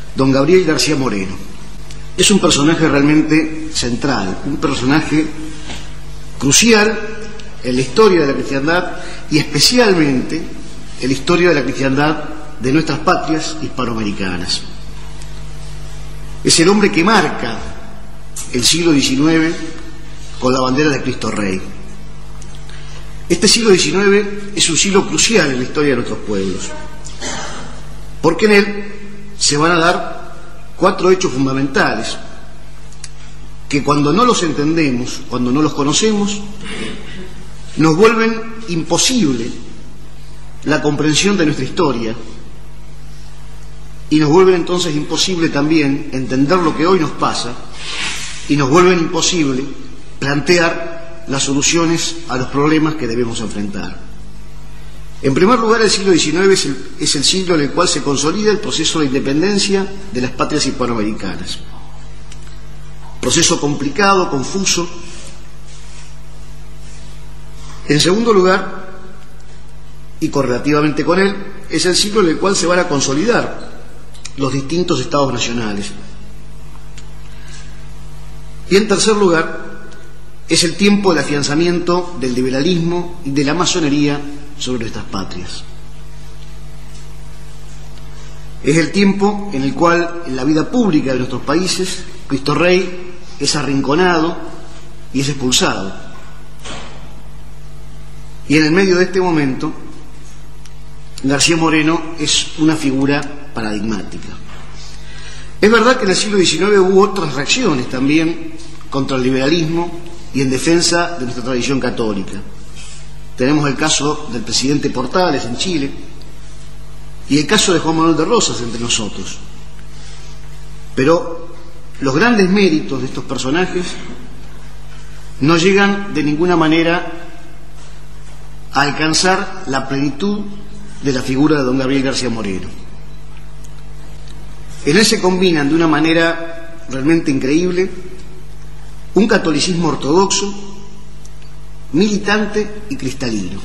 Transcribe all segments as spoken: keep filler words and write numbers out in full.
don Gabriel García Moreno. Es un personaje realmente central, un personaje crucial en la historia de la cristiandad y especialmente en la historia de la cristiandad de nuestras patrias hispanoamericanas. Es el hombre que marca el siglo diecinueve con la bandera de Cristo Rey. Este siglo diecinueve es un siglo crucial en la historia de nuestros pueblos, porque en él se van a dar cuatro hechos fundamentales que cuando no los entendemos, cuando no los conocemos, nos vuelven imposible la comprensión de nuestra historia y nos vuelven entonces imposible también entender lo que hoy nos pasa y nos vuelven imposible plantear las soluciones a los problemas que debemos enfrentar. En primer lugar, el siglo diecinueve es el, es el siglo en el cual se consolida el proceso de independencia de las patrias hispanoamericanas. Proceso complicado, confuso. En segundo lugar, y correlativamente con él, es el siglo en el cual se van a consolidar los distintos estados nacionales. Y en tercer lugar, es el tiempo del afianzamiento del liberalismo y de la masonería sobre nuestras patrias. Es el tiempo en el cual en la vida pública de nuestros países Cristo Rey es arrinconado y es expulsado. Y en el medio de este momento García Moreno es una figura paradigmática. Es verdad que en el siglo diecinueve hubo otras reacciones también contra el liberalismo y en defensa de nuestra tradición católica. Tenemos el caso del presidente Portales en Chile y el caso de Juan Manuel de Rosas entre nosotros. Pero los grandes méritos de estos personajes no llegan de ninguna manera a alcanzar la plenitud de la figura de don Gabriel García Moreno. En él se combinan de una manera realmente increíble un catolicismo ortodoxo, militante y cristalino.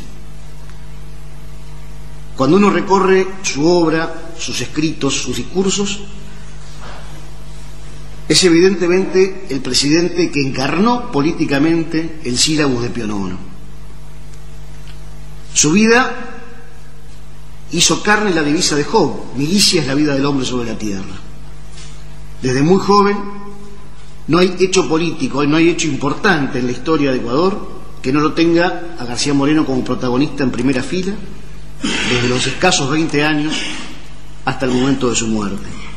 Cuando uno recorre su obra, sus escritos, sus discursos, es evidentemente el presidente que encarnó políticamente el sílabus de Pío noveno. Su vida hizo carne la divisa de Job: milicia es la vida del hombre sobre la tierra. Desde muy joven, no hay hecho político, no hay hecho importante en la historia de Ecuador que no lo tenga a García Moreno como protagonista en primera fila, desde los escasos veinte años hasta el momento de su muerte.